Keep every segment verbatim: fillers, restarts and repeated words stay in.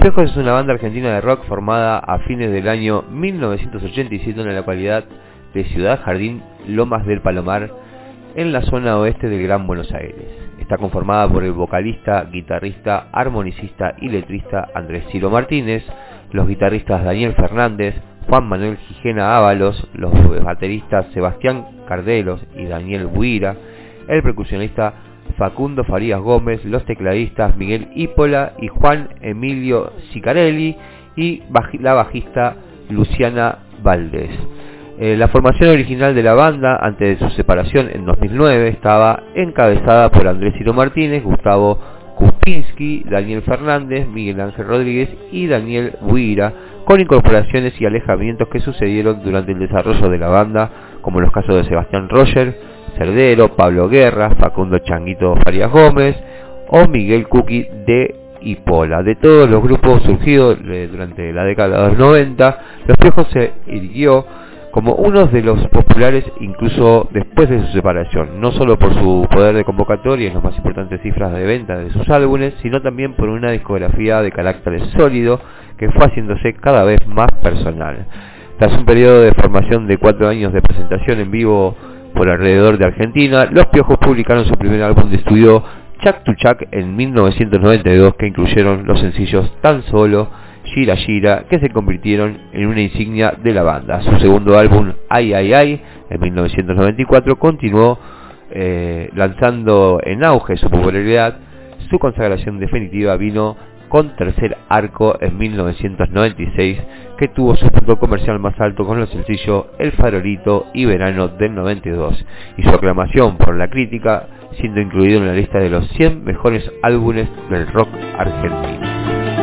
Piojos es una banda argentina de rock formada a fines del año mil novecientos ochenta y siete en la localidad de Ciudad Jardín, Lomas del Palomar, en la zona oeste del Gran Buenos Aires. Está conformada por el vocalista, guitarrista, armonicista y letrista Andrés Ciro Martínez, los guitarristas Daniel Fernández, Juan Manuel Gijena Ábalos, los bateristas Sebastián Cardelos y Daniel Buira, el percusionista Facundo Farías Gómez, los tecladistas Miguel Ípola y Juan Emilio Cicarelli y baj- la bajista Luciana Valdés. Eh, la formación original de la banda, antes de su separación en dos mil nueve, estaba encabezada por Andrés Ciro Martínez, Gustavo Kupinski, Daniel Fernández, Miguel Ángel Rodríguez y Daniel Buira, con incorporaciones y alejamientos que sucedieron durante el desarrollo de la banda, como los casos de Sebastián Roger, Cerdero, Pablo Guerra, Facundo Changuito Farías Gómez o Miguel Cuqui de Ipola. De todos los grupos surgidos eh, durante la década de los noventa, Los Piojos se irguió como uno de los populares incluso después de su separación, no solo por su poder de convocatoria y las más importantes cifras de venta de sus álbumes, sino también por una discografía de carácter sólido que fue haciéndose cada vez más personal. Tras un periodo de formación de cuatro años de presentación en vivo por alrededor de Argentina, Los Piojos publicaron su primer álbum de estudio, Chac to Chac, en mil novecientos noventa y dos, que incluyeron los sencillos Tan Solo, Gira Gira, que se convirtieron en una insignia de la banda. Su segundo álbum, Ay Ay Ay, en mil novecientos noventa y cuatro, continuó eh, lanzando en auge su popularidad. Su consagración definitiva vino con Tercer Arco en mil novecientos noventa y seis, que tuvo su punto comercial más alto con los sencillos El Farolito y Verano del noventa y dos, y su aclamación por la crítica, siendo incluido en la lista de los cien mejores álbumes del rock argentino.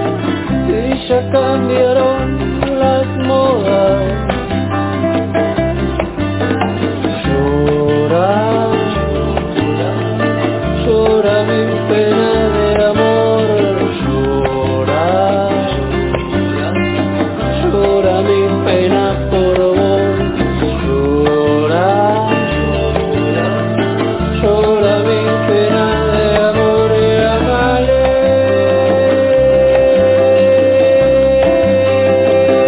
Y ya cambiaron las modas. Llora, llora mi pena de amor. Llora, llora mi pena por vos. Llora, llora mi pena de amor y amale.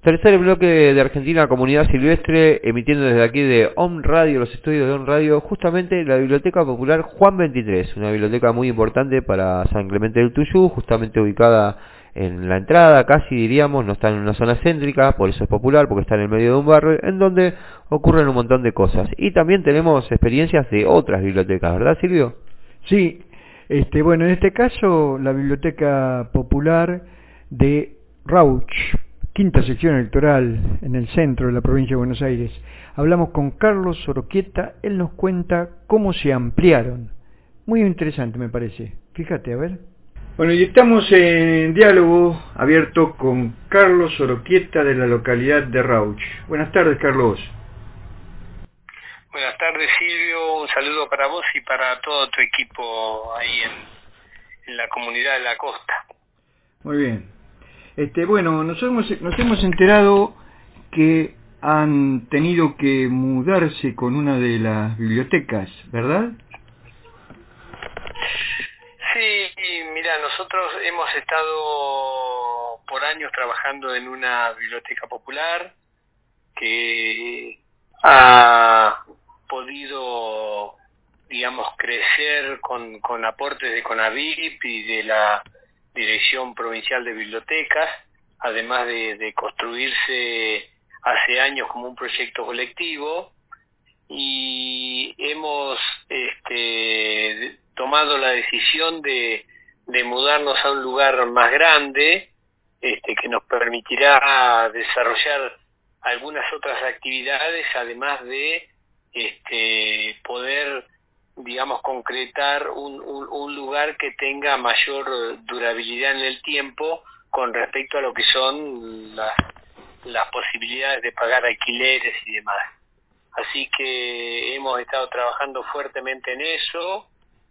Tercer bloque de Argentina Comunidad Silvestre, emitiendo desde aquí de Om Radio, los estudios de Om Radio, justamente la Biblioteca Popular Juan veintitrés, una biblioteca muy importante para San Clemente del Tuyú, justamente ubicada en la entrada, casi diríamos, no está en una zona céntrica, por eso es popular, porque está en el medio de un barrio, en donde ocurren un montón de cosas. Y también tenemos experiencias de otras bibliotecas, ¿verdad, Silvio? Sí, este, bueno, en este caso la Biblioteca Popular de Rauch, quinta sección electoral en el centro de la provincia de Buenos Aires. Hablamos con Carlos Soroquieta, él nos cuenta cómo se ampliaron. Muy interesante me parece, fíjate, a ver. Bueno, y estamos en diálogo abierto con Carlos Soroquieta de la localidad de Rauch. Buenas tardes, Carlos. Buenas tardes, Silvio, un saludo para vos y para todo tu equipo ahí en, en la comunidad de la costa. Muy bien. Este, bueno, nos hemos, nos hemos enterado que han tenido que mudarse con una de las bibliotecas, ¿verdad? Sí, mira, nosotros hemos estado por años trabajando en una biblioteca popular que ha podido, digamos, crecer con, con aportes de CONAVIP y de la Dirección Provincial de Bibliotecas, además de, de construirse hace años como un proyecto colectivo, y hemos este, tomado la decisión de, de mudarnos a un lugar más grande, este, que nos permitirá desarrollar algunas otras actividades, además de este, poder, digamos, concretar un, un, un lugar que tenga mayor durabilidad en el tiempo con respecto a lo que son las, las posibilidades de pagar alquileres y demás. Así que hemos estado trabajando fuertemente en eso,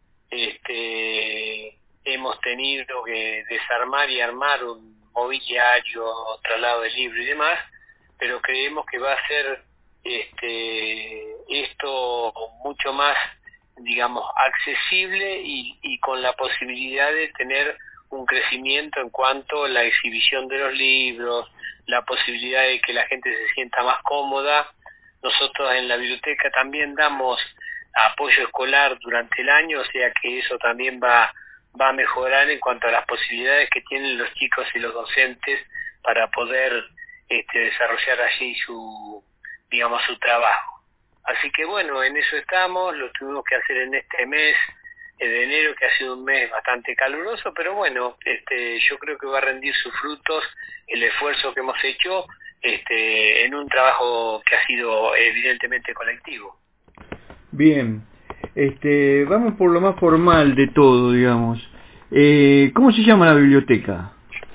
este, hemos tenido que desarmar y armar un mobiliario, traslado de libros y demás, pero creemos que va a ser este, esto mucho más, digamos, accesible y, y con la posibilidad de tener un crecimiento en cuanto a la exhibición de los libros, la posibilidad de que la gente se sienta más cómoda. Nosotros en la biblioteca también damos apoyo escolar durante el año, o sea que eso también va, va a mejorar en cuanto a las posibilidades que tienen los chicos y los docentes para poder este, desarrollar allí su, digamos, su trabajo. Así que bueno, en eso estamos, lo tuvimos que hacer en este mes de enero, que ha sido un mes bastante caluroso, pero bueno, este, yo creo que va a rendir sus frutos el esfuerzo que hemos hecho este, en un trabajo que ha sido evidentemente colectivo. Bien, este, vamos por lo más formal de todo, digamos. Eh, ¿Cómo se llama la biblioteca?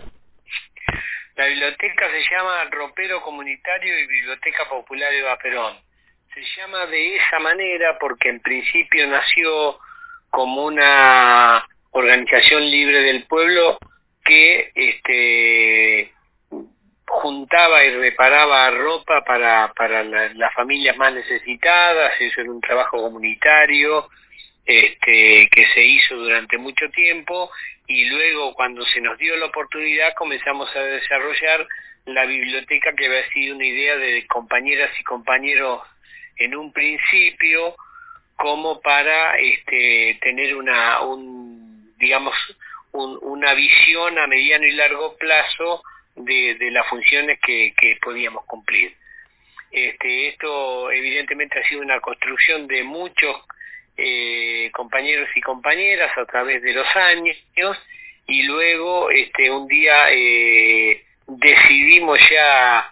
La biblioteca se llama Ropero Comunitario y Biblioteca Popular Eva Perón. Se llama de esa manera porque en principio nació como una organización libre del pueblo que este, juntaba y reparaba ropa para, para la, las familias más necesitadas. Eso era un trabajo comunitario este, que se hizo durante mucho tiempo, y luego cuando se nos dio la oportunidad comenzamos a desarrollar la biblioteca, que había sido una idea de compañeras y compañeros en un principio, como para este, tener una, un, digamos, un, una visión a mediano y largo plazo de, de las funciones que, que podíamos cumplir. Este, esto evidentemente ha sido una construcción de muchos eh, compañeros y compañeras a través de los años, y luego este, un día eh, decidimos ya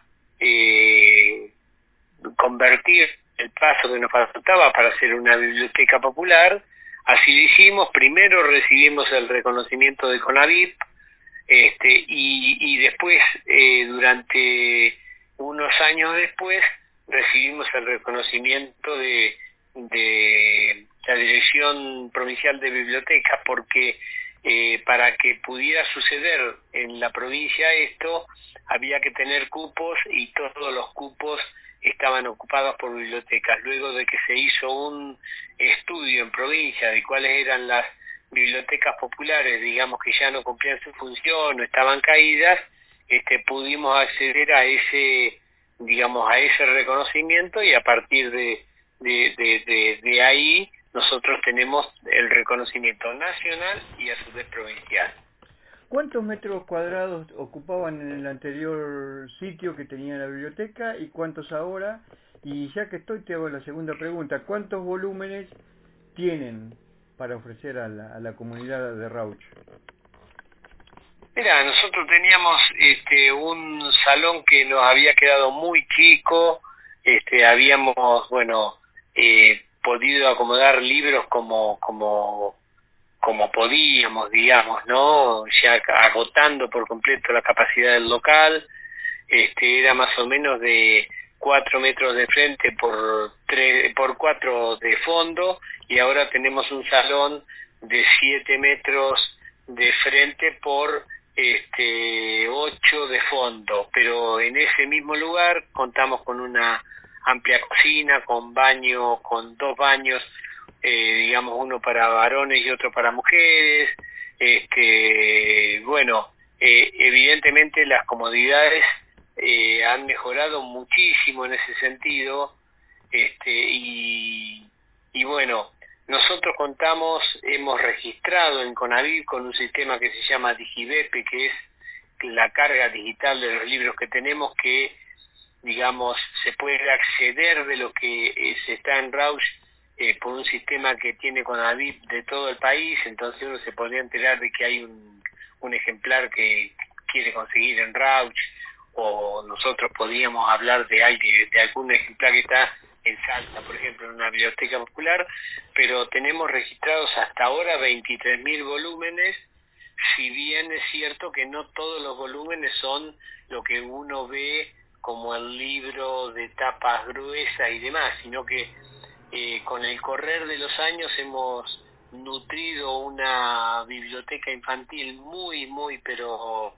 eh, convertir el paso que nos faltaba para hacer una biblioteca popular. Así lo hicimos. Primero recibimos el reconocimiento de CONAVIP, este, y, y después, eh, durante unos años después, recibimos el reconocimiento de, de la Dirección Provincial de Bibliotecas, porque eh, para que pudiera suceder en la provincia esto, había que tener cupos, y todos los cupos estaban ocupados por bibliotecas. Luego de que se hizo un estudio en provincia de cuáles eran las bibliotecas populares, digamos, que ya no cumplían su función o estaban caídas, este, pudimos acceder a ese, digamos, a ese reconocimiento, y a partir de, de, de, de, de ahí nosotros tenemos el reconocimiento nacional y a su vez provincial. ¿Cuántos metros cuadrados ocupaban en el anterior sitio que tenía la biblioteca y cuántos ahora? Y ya que estoy, te hago la segunda pregunta. ¿Cuántos volúmenes tienen para ofrecer a la, a la comunidad de Rauch? Mira, nosotros teníamos este, un salón que nos había quedado muy chico. Este, habíamos, bueno, eh, podido acomodar libros como como como podíamos, digamos, ¿no? Ya agotando por completo la capacidad del local. Este, era más o menos de cuatro metros de frente por tres, por cuatro de fondo, y ahora tenemos un salón de siete metros de frente por este ocho de fondo, pero en ese mismo lugar contamos con una amplia cocina, con baño, con dos baños, eh, digamos, uno para varones y otro para mujeres. Este, bueno, eh, evidentemente las comodidades eh, han mejorado muchísimo en ese sentido, este, y, y bueno, nosotros contamos, hemos registrado en CONAVIP con un sistema que se llama Digibepe, que es la carga digital de los libros que tenemos, que, digamos, se puede acceder de lo que eh, se está en Rauch eh, por un sistema que tiene CONAVIP de todo el país. Entonces uno se podría enterar de que hay un, un ejemplar que quiere conseguir en Rauch, o nosotros podríamos hablar de, alguien, de algún ejemplar que está en Salta, por ejemplo, en una biblioteca popular, pero tenemos registrados hasta ahora veintitrés mil volúmenes, si bien es cierto que no todos los volúmenes son lo que uno ve como el libro de tapas gruesas y demás, sino que eh, con el correr de los años hemos nutrido una biblioteca infantil muy, muy, pero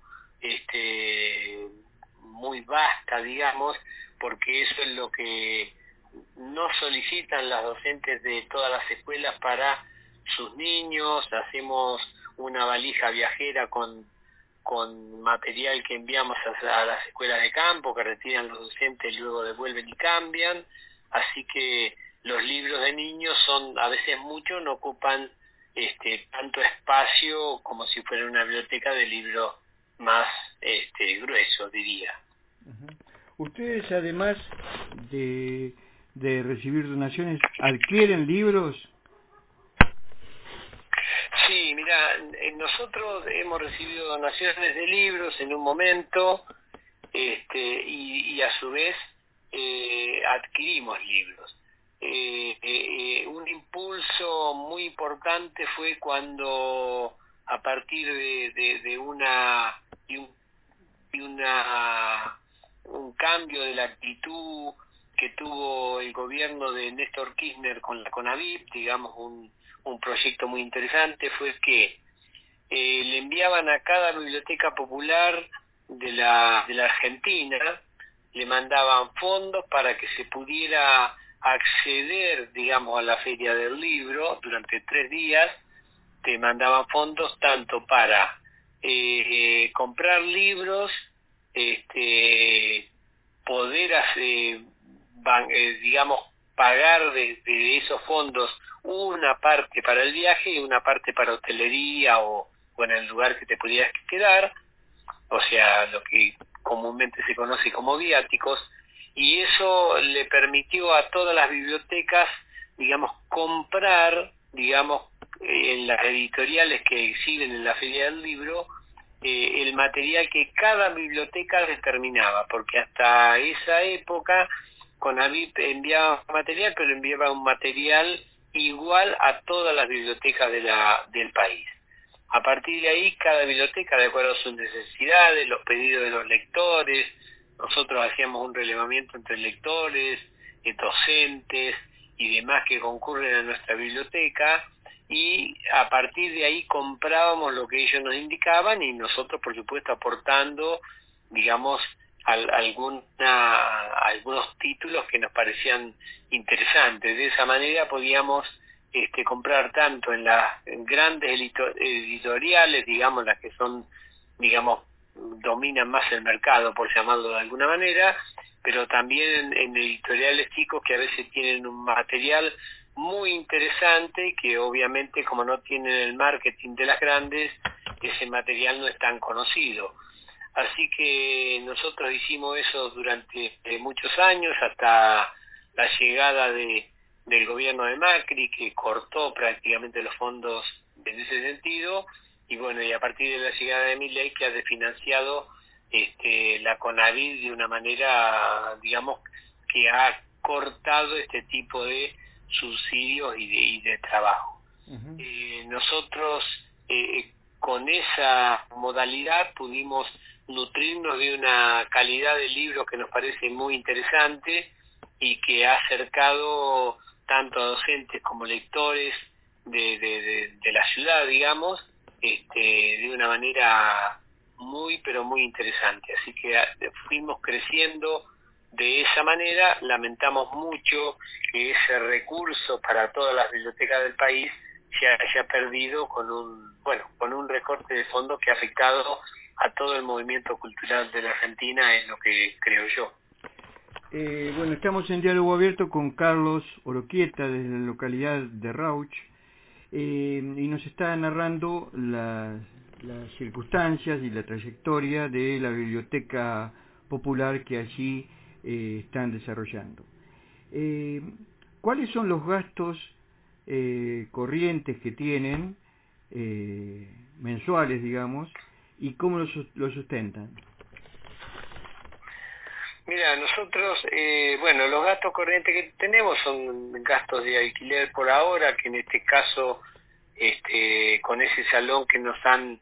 este muy vasta, digamos, porque eso es lo que no solicitan las docentes de todas las escuelas para sus niños. Hacemos una valija viajera con con material que enviamos a, a las escuelas de campo, que retiran los docentes, luego devuelven y cambian. Así que los libros de niños son a veces mucho, no ocupan este tanto espacio como si fuera una biblioteca de libros más este grueso, diría. Uh-huh. Ustedes, además de, de recibir donaciones, ¿adquieren libros? Sí, mira, nosotros hemos recibido donaciones de libros en un momento, este, y, y a su vez eh, adquirimos libros. Eh, eh, un impulso muy importante fue cuando, a partir de, de, de una de un, de una un cambio de la actitud que tuvo el gobierno de Néstor Kirchner con la CONAVIP, digamos, un un proyecto muy interesante, fue que eh, le enviaban a cada biblioteca popular de la de la Argentina, le mandaban fondos para que se pudiera acceder, digamos, a la Feria del Libro durante tres días. Te mandaban fondos tanto para eh, comprar libros, este poder hacer, van, eh, digamos, pagar de, de esos fondos una parte para el viaje y una parte para hotelería o, o en el lugar que te pudieras quedar, o sea, lo que comúnmente se conoce como viáticos, y eso le permitió a todas las bibliotecas, digamos, comprar, digamos, en las editoriales que exhiben en la Feria del Libro, eh, el material que cada biblioteca determinaba, porque hasta esa época CONAVIP enviaba material, pero enviaba un material igual a todas las bibliotecas de la del país. A partir de ahí, cada biblioteca, de acuerdo a sus necesidades, los pedidos de los lectores, nosotros hacíamos un relevamiento entre lectores, docentes y demás que concurren a nuestra biblioteca, y a partir de ahí comprábamos lo que ellos nos indicaban, y nosotros, por supuesto, aportando, digamos, Al, alguna, algunos títulos que nos parecían interesantes. De esa manera podíamos este, comprar tanto en las grandes editoriales, digamos, las que son, digamos, dominan más el mercado, por llamarlo de alguna manera, pero también en, en editoriales chicos que a veces tienen un material muy interesante, que obviamente como no tienen el marketing de las grandes, ese material no es tan conocido. Así que nosotros hicimos eso durante eh, muchos años, hasta la llegada de, del gobierno de Macri, que cortó prácticamente los fondos en ese sentido, y bueno, y a partir de la llegada de Milei, que ha desfinanciado este, la CONAVID de una manera, digamos, que ha cortado este tipo de subsidios y de, y de trabajo. Uh-huh. Eh, nosotros eh, con esa modalidad pudimos nutrirnos de una calidad de libros que nos parece muy interesante y que ha acercado tanto a docentes como lectores de, de, de, de la ciudad, digamos, este, de una manera muy, pero muy interesante. Así que fuimos creciendo de esa manera. Lamentamos mucho que ese recurso para todas las bibliotecas del país se haya perdido con un, bueno, con un recorte de fondos que ha afectado a todo el movimiento cultural de la Argentina, es lo que creo yo. Eh, bueno, estamos en diálogo abierto con Carlos Oroquieta desde la localidad de Rauch, eh, y nos está narrando la, las circunstancias y la trayectoria de la biblioteca popular que allí eh, están desarrollando. Eh, ¿Cuáles son los gastos eh, corrientes que tienen, eh, mensuales, digamos, y cómo los, los sustentan? Mira, nosotros, eh, bueno, los gastos corrientes que tenemos son gastos de alquiler por ahora, que en este caso, este, con ese salón que nos han,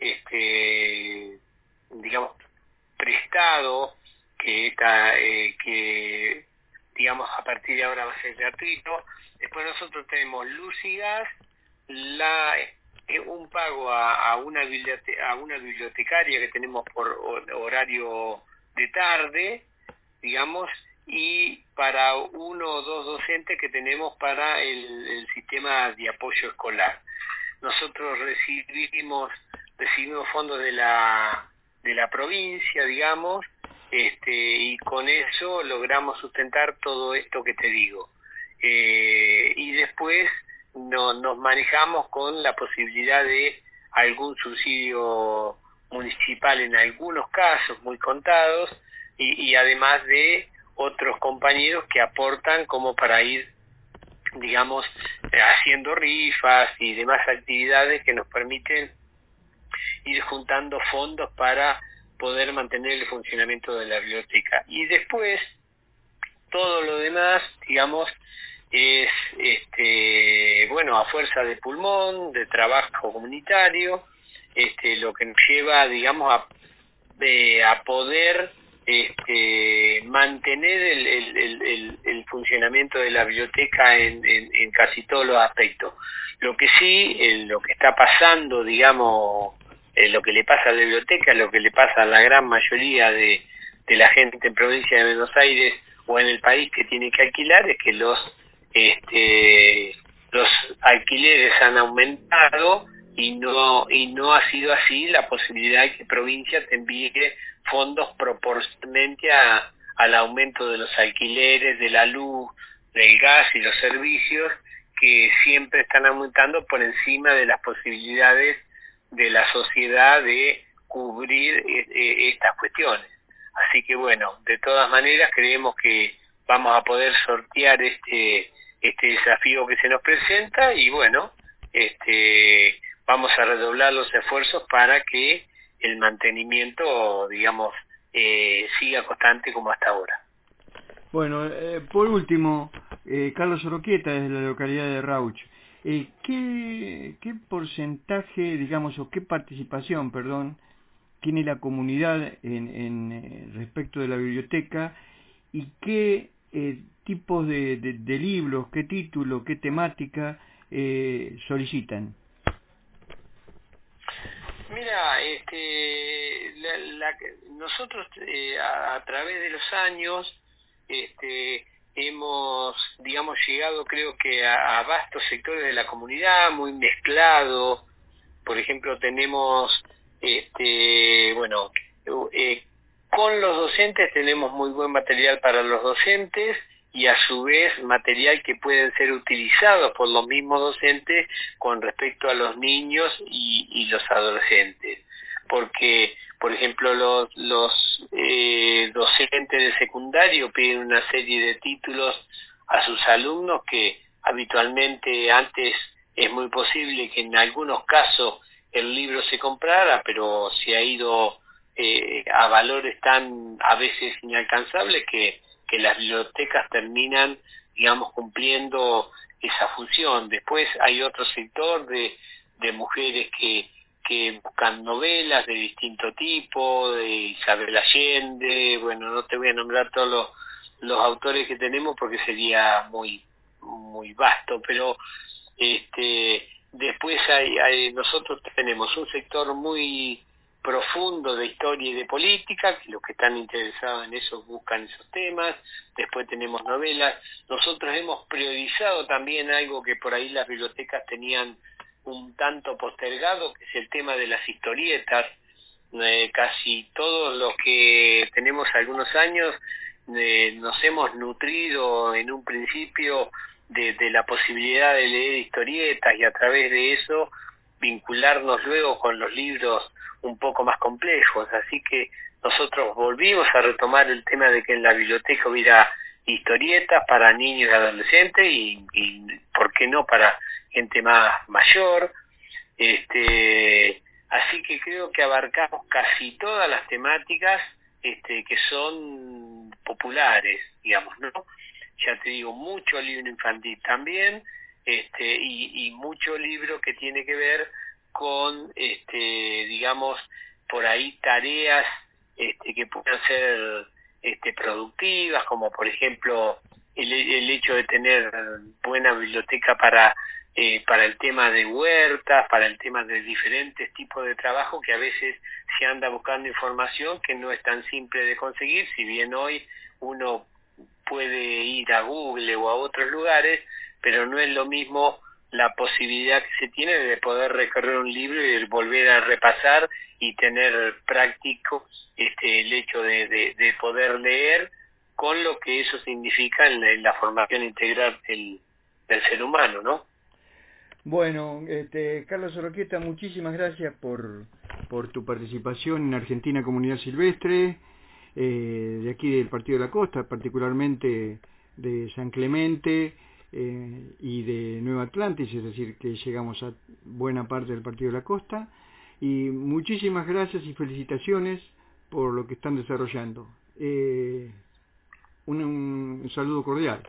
este, digamos, prestado, que está, eh, que, digamos, a partir de ahora va a ser gratuito. Después nosotros tenemos luz y gas, la, eh, un pago a, a, una bibliote- a una bibliotecaria que tenemos por horario de tarde, digamos, y para uno o dos docentes que tenemos para el, el sistema de apoyo escolar. Nosotros recibimos recibimos fondos de la de la provincia, digamos, este, y con eso logramos sustentar todo esto que te digo. Eh, y después no, nos manejamos con la posibilidad de algún subsidio municipal en algunos casos, muy contados, y, y además de otros compañeros que aportan como para ir, digamos, haciendo rifas y demás actividades que nos permiten ir juntando fondos para poder mantener el funcionamiento de la biblioteca. Y después, todo lo demás, digamos, es, este, bueno, a fuerza de pulmón, de trabajo comunitario, este, lo que nos lleva, digamos, a, de, a poder este, mantener el, el, el, el, el funcionamiento de la biblioteca en, en, en casi todos los aspectos. Lo que sí, el, lo que está pasando, digamos, eh, lo que le pasa a la biblioteca, lo que le pasa a la gran mayoría de, de la gente en provincia de Buenos Aires o en el país que tiene que alquilar, es que los este, los alquileres han aumentado y no y no ha sido así la posibilidad de que provincia te envíe fondos proporcionalmente a, al aumento de los alquileres, de la luz, del gas y los servicios, que siempre están aumentando por encima de las posibilidades de la sociedad de cubrir eh, estas cuestiones. Así que bueno, de todas maneras creemos que vamos a poder sortear este este desafío que se nos presenta y bueno, este vamos a redoblar los esfuerzos para que el mantenimiento, digamos, eh, siga constante como hasta ahora. Bueno, eh, por último, eh, Carlos Oroquieta, desde la localidad de Rauch, eh, ¿qué, ¿qué porcentaje, digamos, o qué participación, perdón, tiene la comunidad en, en eh, respecto de la biblioteca y qué eh, tipos de, de, de libros, qué título, qué temática eh, solicitan? Mira, este, la, la, nosotros eh, a, a través de los años este, hemos, digamos, llegado creo que a, a vastos sectores de la comunidad, muy mezclado. Por ejemplo, tenemos este, bueno, eh, con los docentes tenemos muy buen material para los docentes y a su vez material que pueden ser utilizados por los mismos docentes con respecto a los niños y, y los adolescentes. Porque, por ejemplo, los, los eh, docentes de secundario piden una serie de títulos a sus alumnos que habitualmente antes es muy posible que en algunos casos el libro se comprara, pero se ha ido eh, a valores tan a veces inalcanzables que, que las bibliotecas terminan, digamos, cumpliendo esa función. Después hay otro sector de, de mujeres que que buscan novelas de distinto tipo, de Isabel Allende, bueno, no te voy a nombrar todos los, los autores que tenemos porque sería muy muy vasto, pero este después hay, hay nosotros tenemos un sector muy profundo de historia y de política, que los que están interesados en eso buscan esos temas. Después tenemos novelas. Nosotros hemos priorizado también algo que por ahí las bibliotecas tenían un tanto postergado, que es el tema de las historietas. Eh, casi todos los que tenemos algunos años eh, nos hemos nutrido en un principio de, de la posibilidad de leer historietas y a través de eso vincularnos luego con los libros un poco más complejos. Así que nosotros volvimos a retomar el tema de que en la biblioteca hubiera historietas para niños y adolescentes y, y ¿por qué no para gente más mayor? Este, así que creo que abarcamos casi todas las temáticas este, que son populares, digamos, ¿no? Ya te digo, mucho libro infantil también, este, y, y mucho libro que tiene que ver con, este, digamos, por ahí tareas este, que puedan ser este, productivas, como por ejemplo el, el hecho de tener buena biblioteca para eh, para el tema de huertas, para el tema de diferentes tipos de trabajo que a veces se anda buscando información que no es tan simple de conseguir, si bien hoy uno puede ir a Google o a otros lugares, pero no es lo mismo la posibilidad que se tiene de poder recorrer un libro y volver a repasar y tener práctico este el hecho de, de, de poder leer con lo que eso significa en la, en la formación integral del, del ser humano, ¿no? Bueno, este, Carlos Oroquieta, muchísimas gracias por, por tu participación en Argentina Comunidad Silvestre, eh, de aquí del Partido de la Costa, particularmente de San Clemente eh, y de Nueva Atlantis, es decir, que llegamos a buena parte del Partido de la Costa, y muchísimas gracias y felicitaciones por lo que están desarrollando. Eh, un, un saludo cordial.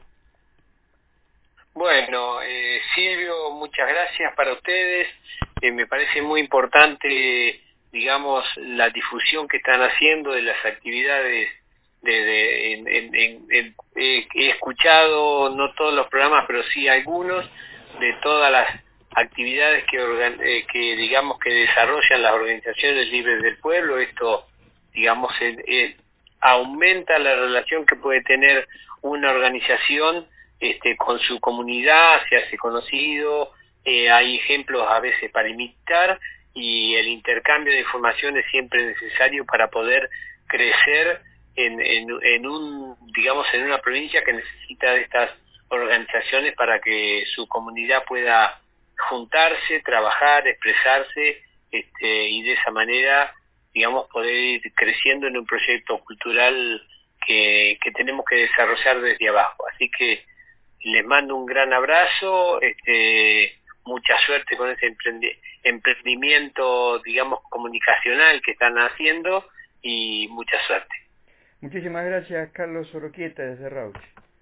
Bueno, eh, Silvio, muchas gracias para ustedes. Eh, me parece muy importante, digamos, la difusión que están haciendo de las actividades. De, de, en, en, en, en, eh, he escuchado, no todos los programas, pero sí algunos, de todas las actividades que, organ, eh, que digamos, que desarrollan las organizaciones libres del pueblo. Esto, digamos, eh, eh, aumenta la relación que puede tener una organización Este, con su comunidad, se hace conocido, eh, hay ejemplos a veces para imitar y el intercambio de información es siempre necesario para poder crecer en, en, en un, digamos, en una provincia que necesita de estas organizaciones para que su comunidad pueda juntarse, trabajar, expresarse, este, y de esa manera, digamos, poder ir creciendo en un proyecto cultural que, que tenemos que desarrollar desde abajo. Así que les mando un gran abrazo, este, mucha suerte con ese emprendi- emprendimiento, digamos, comunicacional que están haciendo y mucha suerte. Muchísimas gracias, Carlos Oroquieta, desde Rauch.